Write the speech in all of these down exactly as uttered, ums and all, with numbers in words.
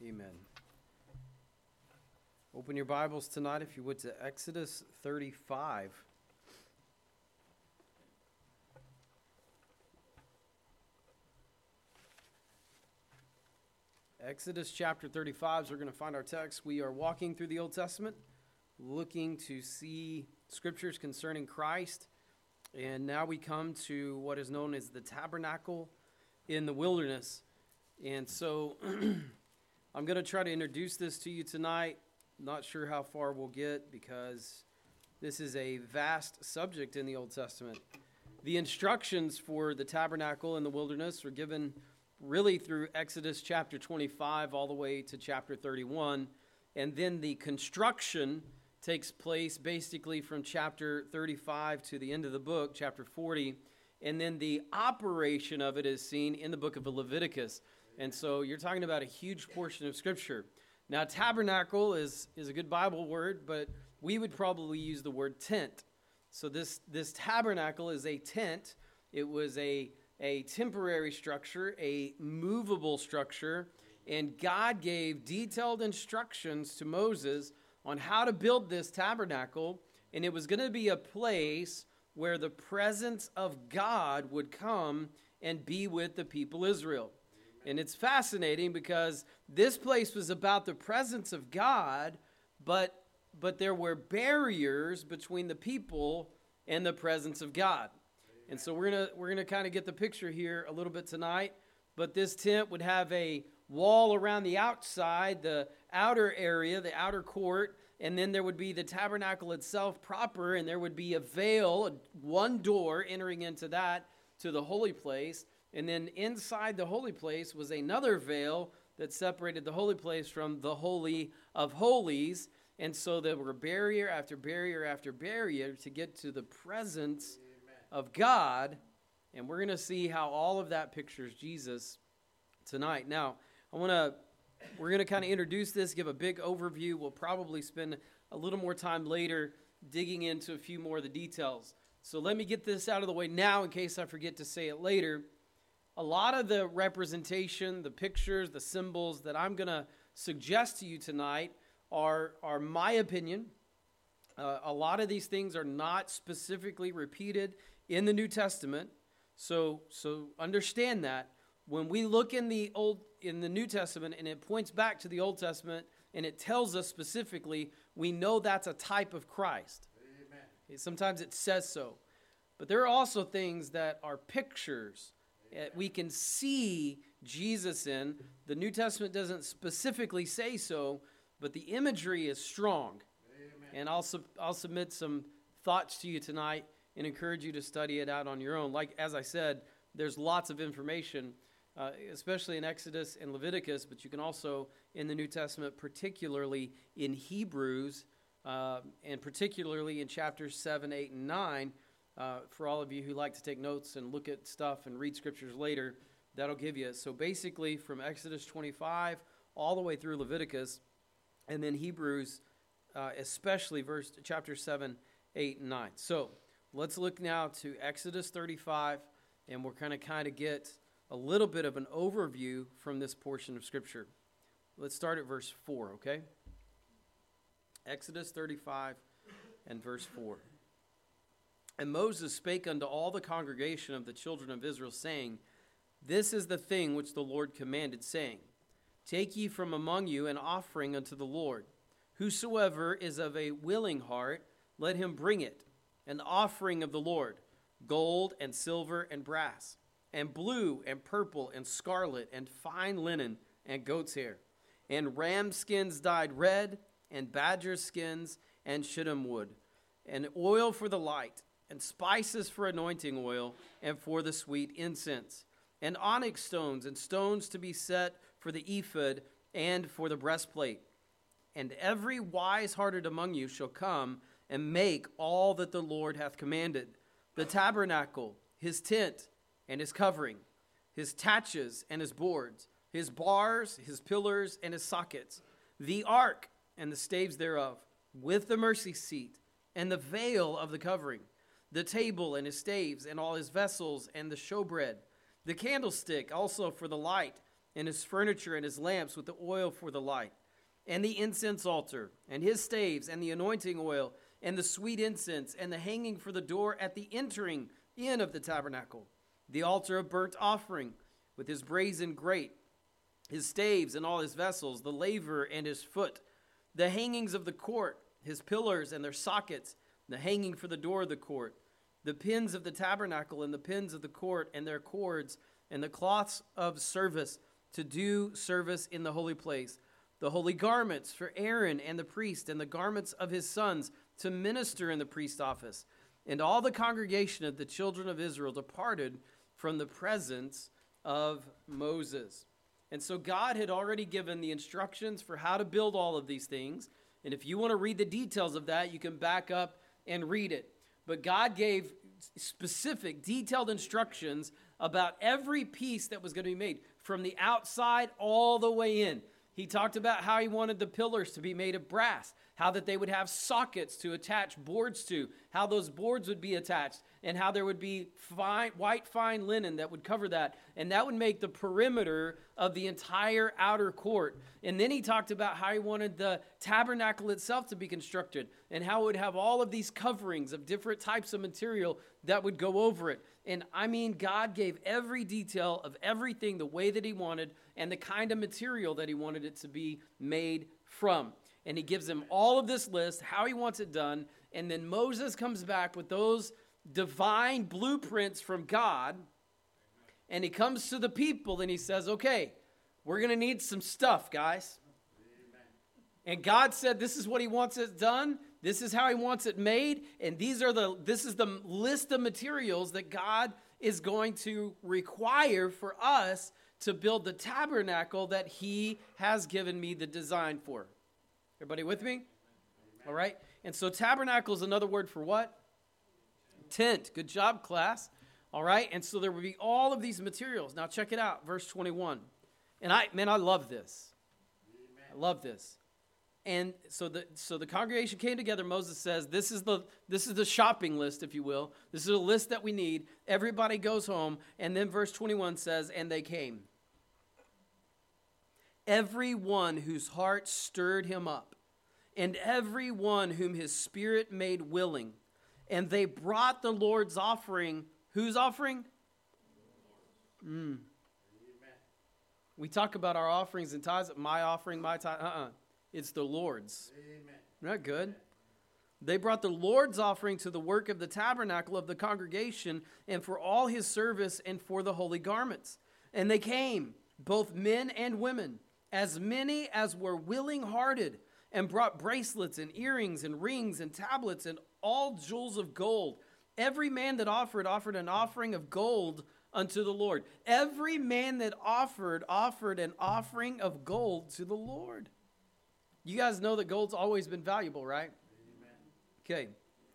Amen. Open your Bibles tonight, if you would, to Exodus thirty-five. Exodus chapter thirty-five is where we're going to find our text. We are walking through the Old Testament, looking to see scriptures concerning Christ. And now we come to what is known as the tabernacle in the wilderness. And so I'm going to try to introduce this to you tonight. Not sure how far we'll get because this is a vast subject in the Old Testament. The instructions for the tabernacle in the wilderness were given really through Exodus chapter twenty-five all the way to chapter thirty-one. And then the construction takes place basically from chapter thirty-five to the end of the book, chapter forty. And then the operation of it is seen in the book of Leviticus. And so you're talking about a huge portion of Scripture. Now, tabernacle is, is a good Bible word, but we would probably use the word tent. So this, this tabernacle is a tent. It was a, a temporary structure, a movable structure, and God gave detailed instructions to Moses on how to build this tabernacle, and it was going to be a place where the presence of God would come and be with the people Israel. And it's fascinating because this place was about the presence of God, but but there were barriers between the people and the presence of God. And so we're gonna we're gonna kind of get the picture here a little bit tonight. But this tent would have a wall around the outside, the outer area, the outer court, and then there would be the tabernacle itself proper, and there would be a veil, one door entering into that to the holy place. And then inside the holy place was another veil that separated the holy place from the Holy of Holies. And so there were barrier after barrier after barrier to get to the presence Amen. Of God. And we're going to see how all of that pictures Jesus tonight. Now, I want to, we're going to kind of introduce this, give a big overview. We'll probably spend a little more time later digging into a few more of the details. So let me get this out of the way now in case I forget to say it later. A lot of the representation, the pictures, the symbols that I'm going to suggest to you tonight are, are my opinion. Uh, a lot of these things are not specifically repeated in the New Testament. So, so understand that. When we look in the Old, in the New Testament and it points back to the Old Testament and it tells us specifically, we know that's a type of Christ. Amen. Sometimes it says so. But there are also things that are pictures we can see Jesus in. The New Testament doesn't specifically say so, but the imagery is strong. Amen. And I'll sub- I'll submit some thoughts to you tonight and encourage you to study it out on your own. Like, as I said, there's lots of information, uh, especially in Exodus and Leviticus, but you can also in the New Testament, particularly in Hebrews, uh, and particularly in chapters seven, eight, and nine, Uh, for all of you who like to take notes and look at stuff and read scriptures later, that'll give you. So basically from Exodus twenty-five all the way through Leviticus, and then Hebrews, uh, especially verse chapter seven, eight, and nine. So let's look now to Exodus thirty-five, and we're going to kind of get a little bit of an overview from this portion of Scripture. Let's start at verse four, okay? Exodus thirty-five and verse four. And Moses spake unto all the congregation of the children of Israel, saying, This is the thing which the Lord commanded, saying, Take ye from among you an offering unto the Lord. Whosoever is of a willing heart, let him bring it, an offering of the Lord, gold and silver and brass, and blue and purple and scarlet and fine linen and goat's hair, and ram skins dyed red, and badger skins and shittim wood, and oil for the light, and spices for anointing oil, and for the sweet incense, and onyx stones, and stones to be set for the ephod, and for the breastplate. And every wise-hearted among you shall come and make all that the Lord hath commanded, the tabernacle, his tent, and his covering, his taches and his boards, his bars, his pillars, and his sockets, the ark and the staves thereof, with the mercy seat, and the veil of the covering, the table and his staves, and all his vessels, and the showbread, the candlestick also for the light, and his furniture and his lamps with the oil for the light, and the incense altar, and his staves, and the anointing oil, and the sweet incense, and the hanging for the door at the entering in of the tabernacle, the altar of burnt offering with his brazen grate, his staves and all his vessels, the laver and his foot, the hangings of the court, his pillars and their sockets, the hanging for the door of the court, the pins of the tabernacle and the pins of the court and their cords, and the cloths of service to do service in the holy place, the holy garments for Aaron and the priest, and the garments of his sons to minister in the priest office. And all the congregation of the children of Israel departed from the presence of Moses. And so God had already given the instructions for how to build all of these things. And if you want to read the details of that, you can back up and read it. But God gave specific, detailed instructions about every piece that was going to be made, from the outside all the way in. He talked about how he wanted the pillars to be made of brass, how that they would have sockets to attach boards to, how those boards would be attached, and how there would be fine, white fine linen that would cover that. And that would make the perimeter of the entire outer court. And then he talked about how he wanted the tabernacle itself to be constructed, and how it would have all of these coverings of different types of material that would go over it. And I mean, God gave every detail of everything the way that he wanted, and the kind of material that he wanted it to be made from. And he gives them all of this list, how he wants it done. And then Moses comes back with those divine blueprints from God. And he comes to the people and he says, okay, we're going to need some stuff, guys. And God said, this is what he wants it done. This is how he wants it made. And these are the, this is the list of materials that God is going to require for us to build the tabernacle that he has given me the design for. Everybody with me? Amen. All right. And so tabernacle is another word for what? Tent. Good job, class. All right. And so there will be all of these materials. Now check it out. Verse twenty-one. And I, man, I love this. Amen. I love this. And so the so the congregation came together. Moses says, this is the this is the shopping list, if you will. This is a list that we need. Everybody goes home. And then verse twenty-one says, and they came. Everyone whose heart stirred him up, and everyone whom his spirit made willing. And they brought the Lord's offering. Whose offering? Mm. We talk about our offerings and tithes. My offering, my tithe. Uh-uh. It's the Lord's. Amen. Isn't that good? They brought the Lord's offering to the work of the tabernacle of the congregation, and for all his service, and for the holy garments. And they came, both men and women, as many as were willing-hearted, and brought bracelets and earrings and rings and tablets and all jewels of gold. Every man that offered, offered an offering of gold unto the Lord. Every man that offered, offered an offering of gold to the Lord. You guys know that gold's always been valuable, right? Amen. Okay.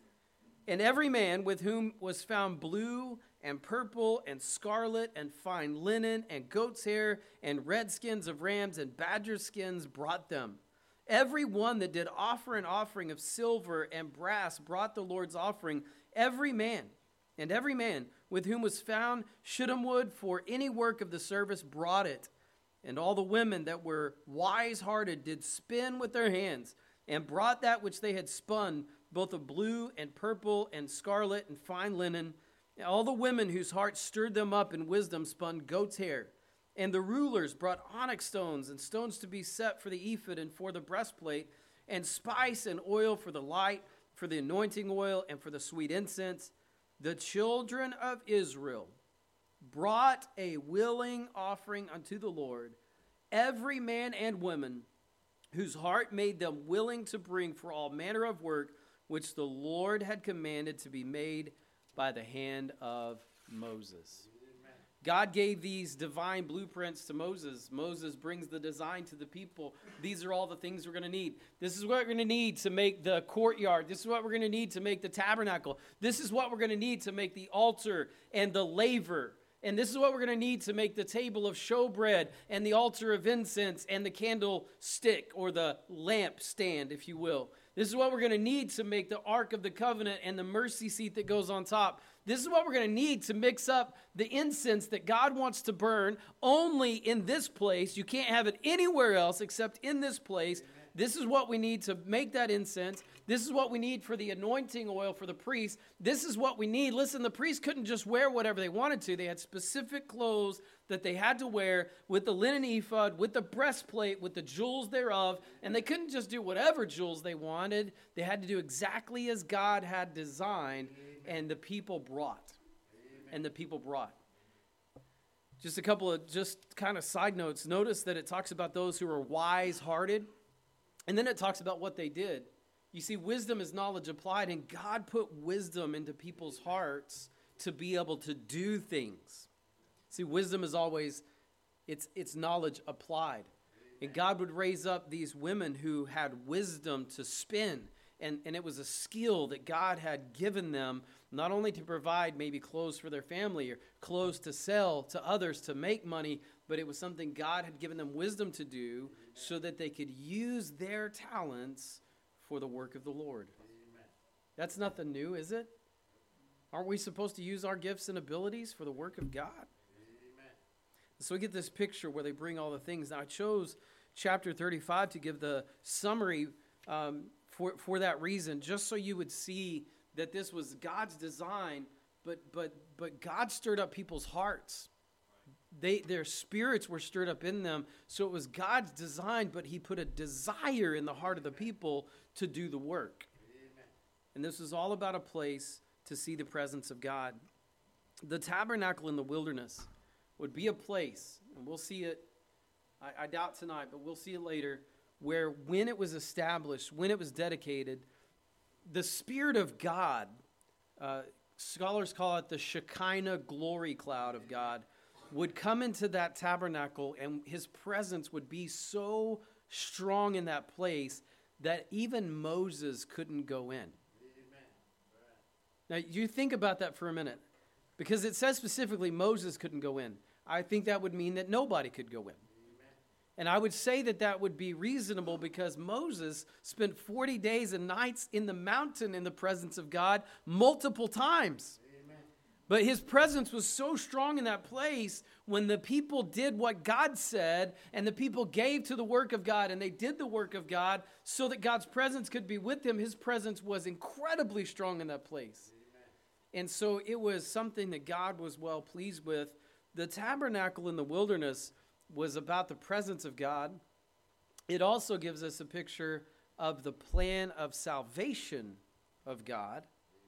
And every man with whom was found blue and purple and scarlet and fine linen and goat's hair and red skins of rams and badger skins brought them. Every one that did offer an offering of silver and brass brought the Lord's offering. Every man, and every man with whom was found shittim wood for any work of the service brought it. And all the women that were wise-hearted did spin with their hands, and brought that which they had spun, both of blue and purple and scarlet and fine linen. And all the women whose hearts stirred them up in wisdom spun goat's hair. And the rulers brought onyx stones and stones to be set for the ephod and for the breastplate, and spice and oil for the light, for the anointing oil, and for the sweet incense. The children of Israel brought a willing offering unto the Lord, every man and woman whose heart made them willing to bring for all manner of work which the Lord had commanded to be made by the hand of Moses. Amen. God gave these divine blueprints to Moses. Moses brings the design to the people. These are all the things we're going to need. This is what we're going to need to make the courtyard. This is what we're going to need to make the tabernacle. This is what we're going to need to make the altar and the laver. And this is what we're going to need to make the table of showbread and the altar of incense and the candlestick or the lamp stand, if you will. This is what we're going to need to make the Ark of the Covenant and the mercy seat that goes on top. This is what we're going to need to mix up the incense that God wants to burn only in this place. You can't have it anywhere else except in this place. Amen. This is what we need to make that incense. This is what we need for the anointing oil for the priest. This is what we need. Listen, the priests couldn't just wear whatever they wanted to. They had specific clothes that they had to wear with the linen ephod, with the breastplate, with the jewels thereof. And they couldn't just do whatever jewels they wanted. They had to do exactly as God had designed. Amen. And the people brought. Amen. And the people brought. Just a couple of just kind of side notes. Notice that it talks about those who are wise-hearted. And then it talks about what they did. You see, wisdom is knowledge applied, and God put wisdom into people's hearts to be able to do things. See, wisdom is always, it's, it's knowledge applied. And God would raise up these women who had wisdom to spin, and, and it was a skill that God had given them, not only to provide maybe clothes for their family or clothes to sell to others to make money, but it was something God had given them wisdom to do so that they could use their talents for the work of the Lord. Amen. That's nothing new, is it? Aren't we supposed to use our gifts and abilities for the work of God? Amen. So we get this picture where they bring all the things. Now I chose chapter thirty-five to give the summary um, for, for that reason, just so you would see that this was God's design, but but but God stirred up people's hearts. They, their spirits were stirred up in them. So it was God's design, but he put a desire in the heart of the people to do the work. Amen. And this is all about a place to see the presence of God. The tabernacle in the wilderness would be a place, and we'll see it, I, I doubt tonight, but we'll see it later, where when it was established, when it was dedicated, the Spirit of God, uh, scholars call it the Shekinah glory cloud of God, would come into that tabernacle, and his presence would be so strong in that place that even Moses couldn't go in. Amen. Now, you think about that for a minute, because it says specifically Moses couldn't go in. I think that would mean that nobody could go in. Amen. And I would say that that would be reasonable because Moses spent forty days and nights in the mountain in the presence of God multiple times. But his presence was so strong in that place when the people did what God said and the people gave to the work of God and they did the work of God so that God's presence could be with them. His presence was incredibly strong in that place. Amen. And so it was something that God was well pleased with. The tabernacle in the wilderness was about the presence of God. It also gives us a picture of the plan of salvation of God.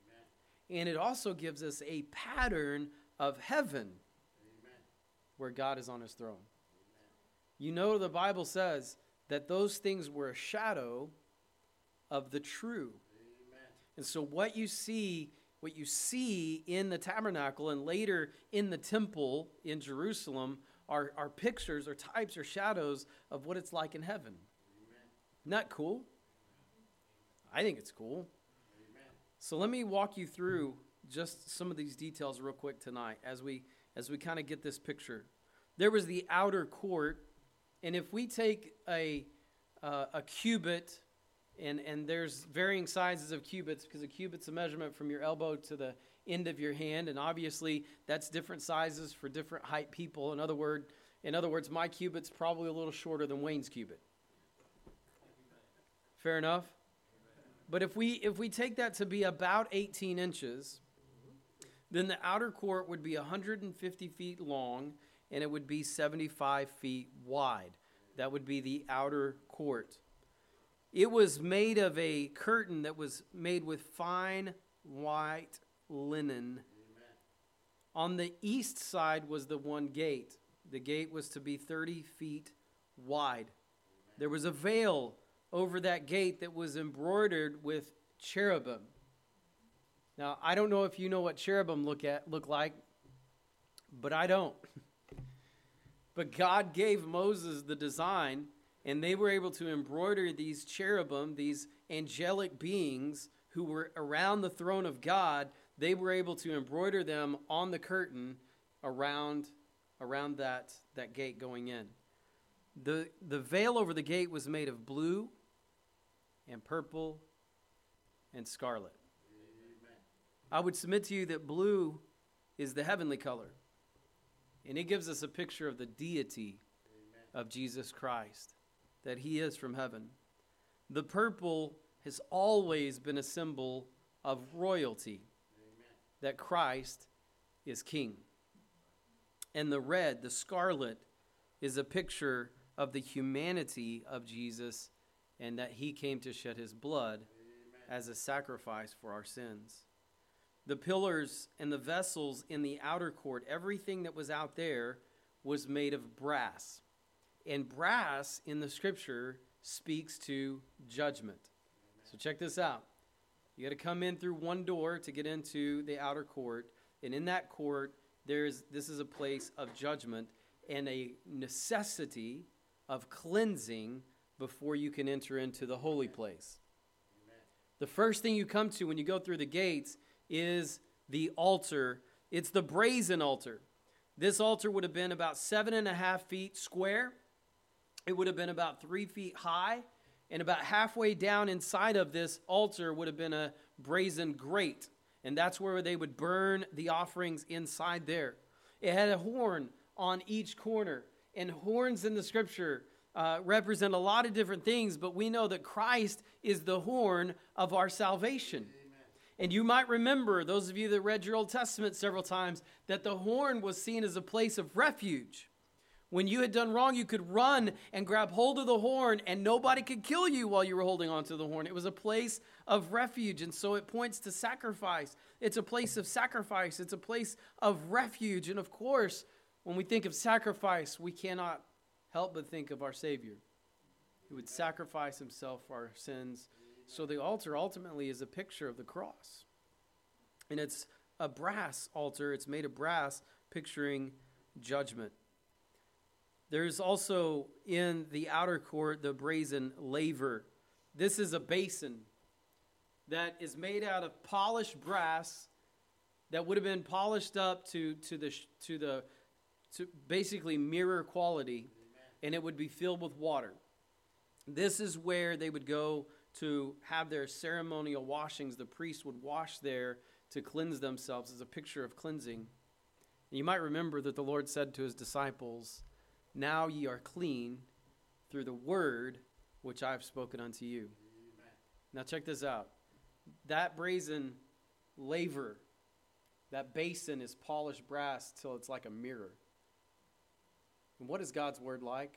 And it also gives us a pattern of heaven. Amen. Where God is on his throne. Amen. You know, the Bible says that those things were a shadow of the true. Amen. And so what you see, what you see in the tabernacle and later in the temple in Jerusalem are, are pictures or types or shadows of what it's like in heaven. Amen. Isn't that cool? I think it's cool. So let me walk you through just some of these details real quick tonight as we as we kind of get this picture. There was the outer court, and if we take a uh, a cubit, and, and there's varying sizes of cubits because a cubit's a measurement from your elbow to the end of your hand, and obviously that's different sizes for different height people. In other word, in other words, my cubit's probably a little shorter than Wayne's cubit. Fair enough? But if we if we take that to be about eighteen inches, then the outer court would be one hundred fifty feet long, and it would be seventy-five feet wide. That would be the outer court. It was made of a curtain that was made with fine white linen. Amen. On the east side was the one gate. The gate was to be thirty feet wide. Amen. There was a veil over that gate that was embroidered with cherubim. Now, I don't know if you know what cherubim look at look like, but I don't. But God gave Moses the design, and they were able to embroider these cherubim, these angelic beings who were around the throne of God. They were able to embroider them on the curtain around, around that, that gate going in. The, the veil over the gate was made of blue and purple and scarlet. Amen. I would submit to you that blue is the heavenly color. And it gives us a picture of the deity Amen. Of Jesus Christ, that he is from heaven. The purple has always been a symbol of royalty, Amen. That Christ is king. And the red, the scarlet, is a picture of the humanity of Jesus and that he came to shed his blood Amen. As a sacrifice for our sins. The pillars and the vessels in the outer court, everything that was out there was made of brass. And brass in the scripture speaks to judgment. Amen. So check this out. You got to come in through one door to get into the outer court. And in that court, there's this is a place of judgment and a necessity of cleansing before you can enter into the holy place. Amen. The first thing you come to when you go through the gates is the altar. It's the brazen altar. This altar would have been about seven and a half feet square. It would have been about three feet high. And about halfway down inside of this altar would have been a brazen grate. And that's where they would burn the offerings inside there. It had a horn on each corner. And horns in the scripture uh, represent a lot of different things, but we know that Christ is the horn of our salvation. And you might remember, those of you that read your Old Testament several times, that the horn was seen as a place of refuge. When you had done wrong, you could run and grab hold of the horn, and nobody could kill you while you were holding onto the horn. It was a place of refuge, and so it points to sacrifice. It's a place of sacrifice. It's a place of refuge. And of course, when we think of sacrifice, we cannot help but think of our Savior, who would sacrifice himself for our sins. So the altar ultimately is a picture of the cross. And it's a brass altar. It's made of brass, picturing judgment. There's also in the outer court the brazen laver. This is a basin that is made out of polished brass that would have been polished up to, to the to the to basically mirror quality, and it would be filled with water. This is where they would go to have their ceremonial washings. The priest would wash there to cleanse themselves as a picture of cleansing. And you might remember that the Lord said to his disciples, "Now ye are clean through the word which I have spoken unto you." Amen. Now check this out. That brazen laver, that basin is polished brass till it's like a mirror. And what is God's word like?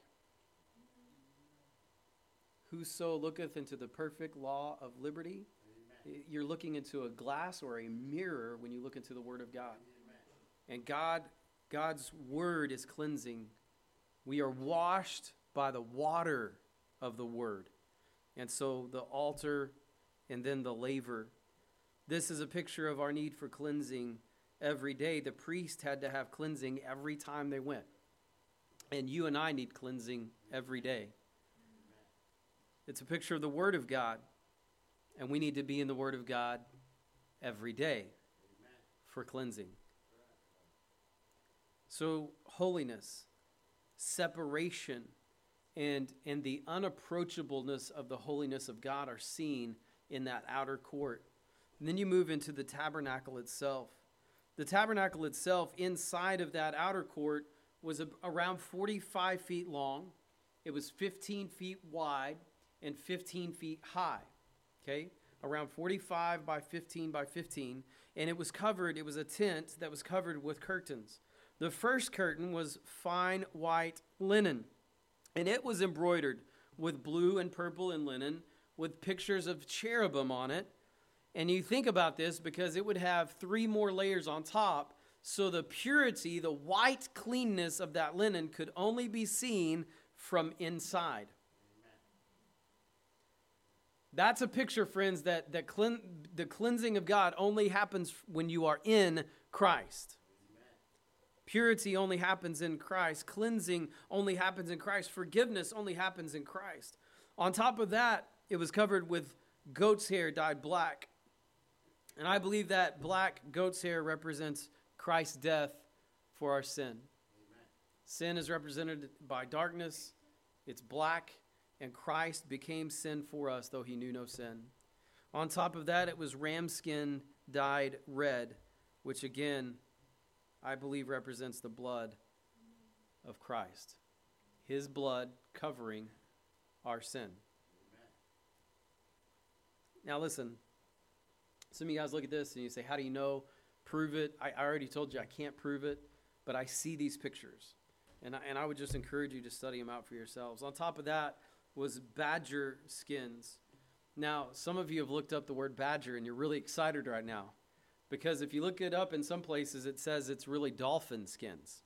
Whoso looketh into the perfect law of liberty. Amen. You're looking into a glass or a mirror when you look into the word of God. Amen. And God, God's word is cleansing. We are washed by the water of the word. And so the altar and then the laver. This is a picture of our need for cleansing every day. The priest had to have cleansing every time they went. And you and I need cleansing every day. It's a picture of the Word of God. And we need to be in the Word of God every day for cleansing. So holiness, separation, and, and the unapproachableness of the holiness of God are seen in that outer court. And then you move into the tabernacle itself. The tabernacle itself, inside of that outer court, was a, around forty-five feet long. It was fifteen feet wide and fifteen feet high. Okay? Around forty-five by fifteen by fifteen. And it was covered, it was a tent that was covered with curtains. The first curtain was fine white linen. And it was embroidered with blue and purple and linen with pictures of cherubim on it. And you think about this because it would have three more layers on top. So the purity, the white cleanness of that linen could only be seen from inside. Amen. That's a picture, friends, that, that clean, the cleansing of God only happens when you are in Christ. Amen. Purity only happens in Christ. Cleansing only happens in Christ. Forgiveness only happens in Christ. On top of that, it was covered with goat's hair dyed black. And I believe that black goat's hair represents Christ's death for our sin. Amen. Sin is represented by darkness. It's black, and Christ became sin for us, though he knew no sin. On top of that, it was ram skin dyed red, which again, I believe represents the blood of Christ. His blood covering our sin. Now listen, some of you guys look at this and you say, how do you know? Prove it. I, I already told you I can't prove it, but I see these pictures. And I, and I would just encourage you to study them out for yourselves. On top of that was badger skins. Now, some of you have looked up the word badger and you're really excited right now. Because if you look it up in some places, it says it's really dolphin skins.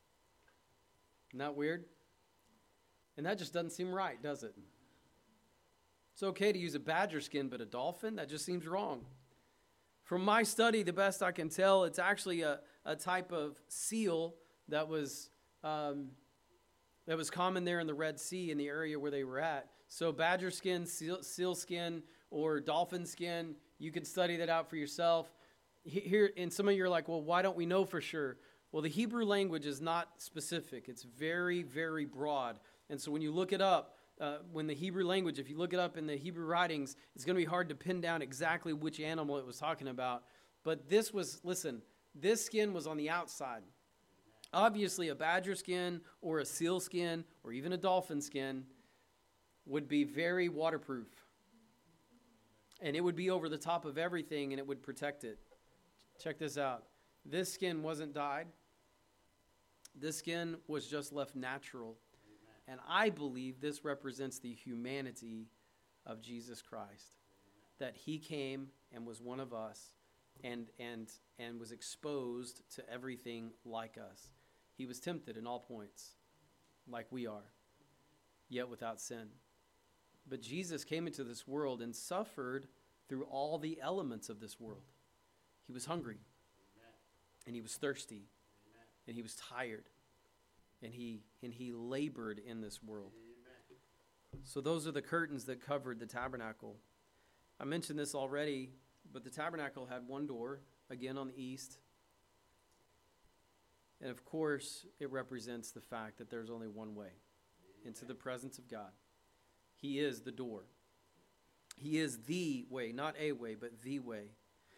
Isn't that weird? And that just doesn't seem right, does it? It's okay to use a badger skin, but a dolphin? That just seems wrong. From my study, the best I can tell, it's actually a, a type of seal that was um, that was common there in the Red Sea in the area where they were at. So badger skin, seal, seal skin, or dolphin skin, you can study that out for yourself. Here, and some of you are like, well, why don't we know for sure? Well, the Hebrew language is not specific. It's very, very broad. And so when you look it up, uh, when the Hebrew language, if you look it up in the Hebrew writings, it's going to be hard to pin down exactly which animal it was talking about. But this was, listen, this skin was on the outside. Obviously, a badger skin or a seal skin or even a dolphin skin would be very waterproof. And it would be over the top of everything and it would protect it. Check this out. This skin wasn't dyed. This skin was just left natural. And I believe this represents the humanity of Jesus Christ. That he came and was one of us and and and was exposed to everything like us. He was tempted in all points, like we are, yet without sin. But Jesus came into this world and suffered through all the elements of this world. He was hungry, and he was thirsty, and he was tired, and he and he labored in this world. So those are the curtains that covered the tabernacle. I mentioned this already, but the tabernacle had one door, again on the east. And of course, it represents the fact that there's only one way into the presence of God. He is the door. He is the way, not a way, but the way.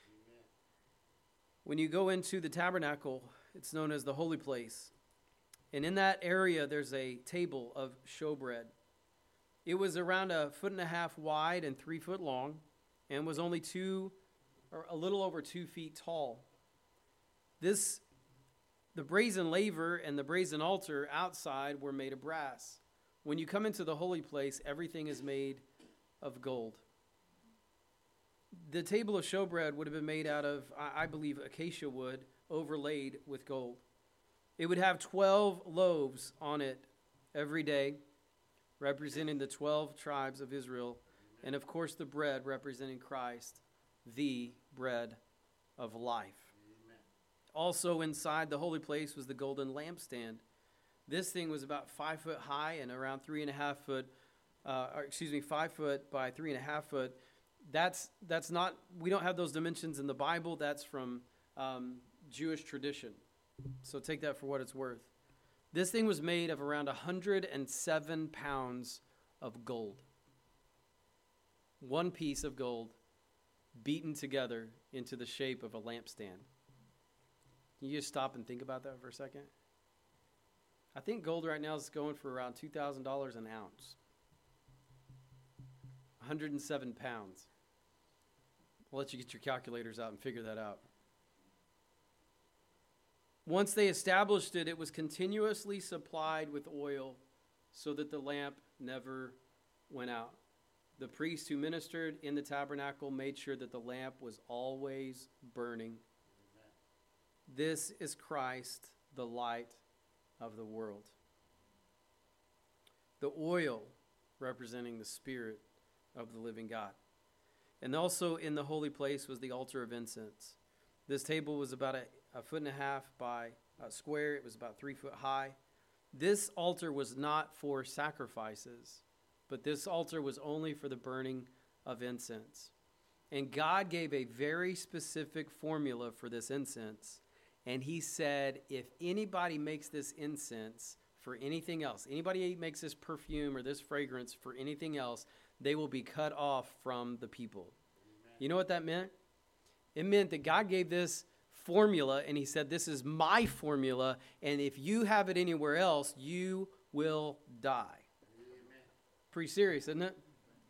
When you go into the tabernacle, it's known as the holy place. And in that area, there's a table of showbread. It was around a foot and a half wide and three foot long, and was only two, or a little over two feet tall. This, the brazen laver and the brazen altar outside were made of brass. When you come into the holy place, everything is made of gold. The table of showbread would have been made out of, I believe, acacia wood overlaid with gold. It would have twelve loaves on it every day, representing the twelve tribes of Israel. And of course, the bread representing Christ, the bread of life. Amen. Also inside the holy place was the golden lampstand. This thing was about five foot high and around three and a half foot, uh, or excuse me, five foot by three and a half foot. That's that's not, we don't have those dimensions in the Bible. That's from um, Jewish tradition. So take that for what it's worth. This thing was made of around one hundred seven pounds of gold. One piece of gold beaten together into the shape of a lampstand. Can you just stop and think about that for a second? I think gold right now is going for around two thousand dollars an ounce. one hundred seven pounds. I'll let you get your calculators out and figure that out. Once they established it, it was continuously supplied with oil so that the lamp never went out. The priest who ministered in the tabernacle made sure that the lamp was always burning. Amen. This is Christ, the light of the world. The oil representing the Spirit of the living God. And also in the holy place was the altar of incense. This table was about a, a foot and a half by a square. It was about three foot high. This altar was not for sacrifices, but this altar was only for the burning of incense. And God gave a very specific formula for this incense. And he said, if anybody makes this incense for anything else, anybody makes this perfume or this fragrance for anything else, they will be cut off from the people. Amen. You know what that meant? It meant that God gave this formula, and he said, this is my formula, and if you have it anywhere else, you will die. Amen. Pretty serious, isn't it?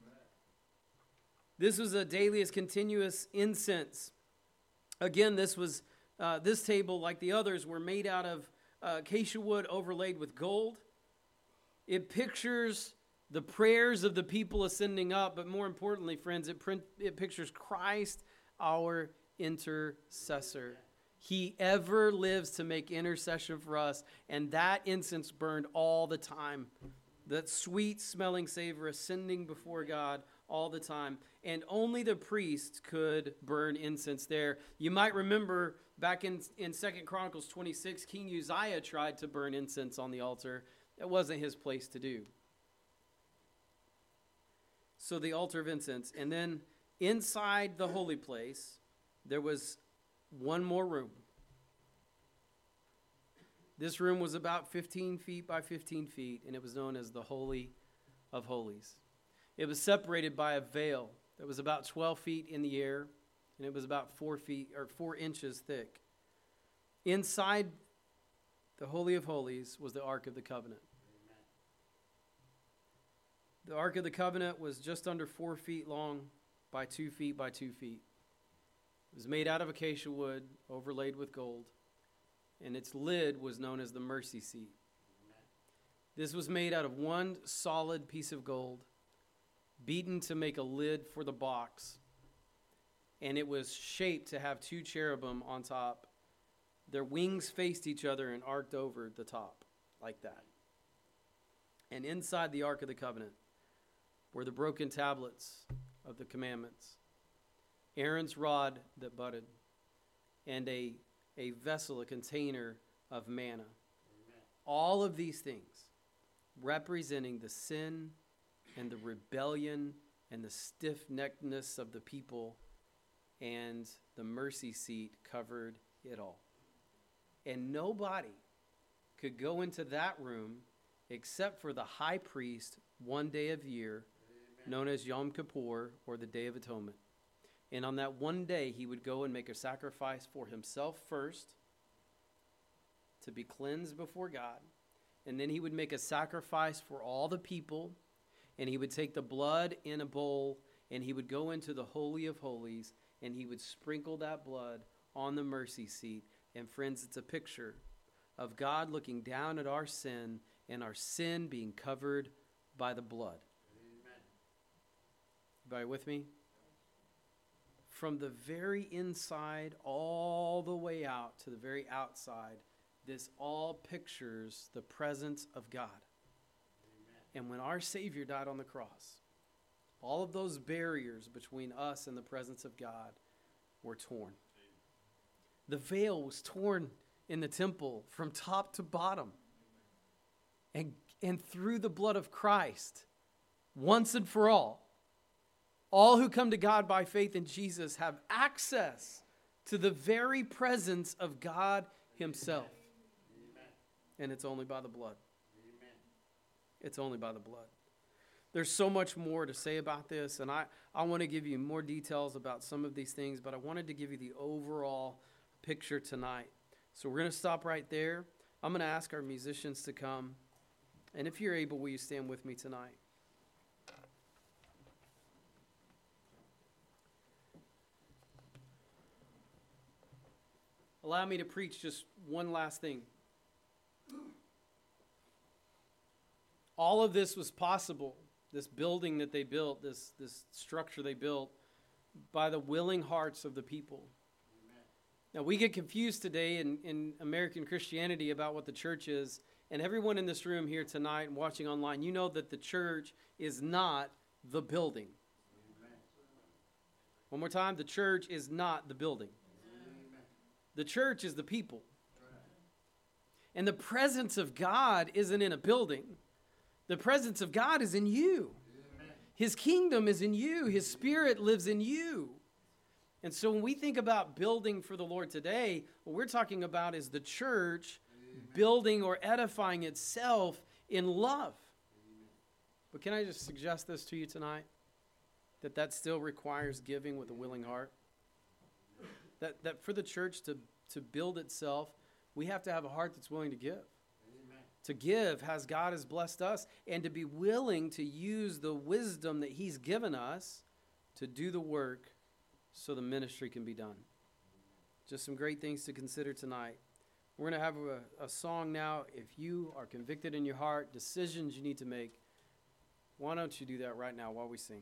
This was a daily as continuous incense. Again, this was uh, this table, like the others, were made out of uh, acacia wood overlaid with gold. It pictures the prayers of the people ascending up, but more importantly, friends, it, print, it pictures Christ, our intercessor. He ever lives to make intercession for us, and that incense burned all the time. That sweet-smelling savor ascending before God all the time. And only the priest could burn incense there. You might remember back in, in Second Chronicles twenty-six, King Uzziah tried to burn incense on the altar. It wasn't his place to do. So the altar of incense. And then inside the holy place, there was one more room. This room was about fifteen feet by fifteen feet, and it was known as the Holy of Holies. It was separated by a veil that was about twelve feet in the air, and it was about four feet or four inches thick. Inside the Holy of Holies was the Ark of the Covenant. Amen. The Ark of the Covenant was just under four feet long by two feet by two feet. It was made out of acacia wood, overlaid with gold, and its lid was known as the mercy seat. Amen. This was made out of one solid piece of gold, beaten to make a lid for the box, and it was shaped to have two cherubim on top. Their wings faced each other and arced over the top, like that. And inside the Ark of the Covenant were the broken tablets of the commandments, Aaron's rod that budded, and a, a vessel, a container of manna. Amen. All of these things representing the sin and the rebellion and the stiff-neckedness of the people, and the mercy seat covered it all. And nobody could go into that room except for the high priest one day of year, Amen. Known as Yom Kippur, or the Day of Atonement. And on that one day, he would go and make a sacrifice for himself first to be cleansed before God. And then he would make a sacrifice for all the people, and he would take the blood in a bowl, and he would go into the Holy of Holies, and he would sprinkle that blood on the mercy seat. And friends, it's a picture of God looking down at our sin, and our sin being covered by the blood. Amen. Everybody with me? From the very inside all the way out to the very outside, this all pictures the presence of God. Amen. And when our Savior died on the cross, all of those barriers between us and the presence of God were torn. The veil was torn in the temple from top to bottom. And, and through the blood of Christ, once and for all, all who come to God by faith in Jesus have access to the very presence of God himself. Amen. And it's only by the blood. Amen. It's only by the blood. There's so much more to say about this, and I, I want to give you more details about some of these things, but I wanted to give you the overall picture tonight. So we're going to stop right there. I'm going to ask our musicians to come, and if you're able, will you stand with me tonight? Allow me to preach just one last thing. All of this was possible, this building that they built, this, this structure they built, by the willing hearts of the people. Amen. Now, we get confused today in, in American Christianity about what the church is, and everyone in this room here tonight and watching online, you know that the church is not the building. Amen. One more time, the church is not the building. The church is the people. And the presence of God isn't in a building. The presence of God is in you. Amen. His kingdom is in you. His spirit lives in you. And so when we think about building for the Lord today, what we're talking about is the church Amen. Building or edifying itself in love. Amen. But can I just suggest this to you tonight? that that still requires giving with a willing heart. That, that for the church to, to build itself, we have to have a heart that's willing to give. Amen. To give as God has blessed us, and to be willing to use the wisdom that he's given us to do the work so the ministry can be done. Just some great things to consider tonight. We're going to have a, a song now. If you are convicted in your heart, decisions you need to make, why don't you do that right now while we sing?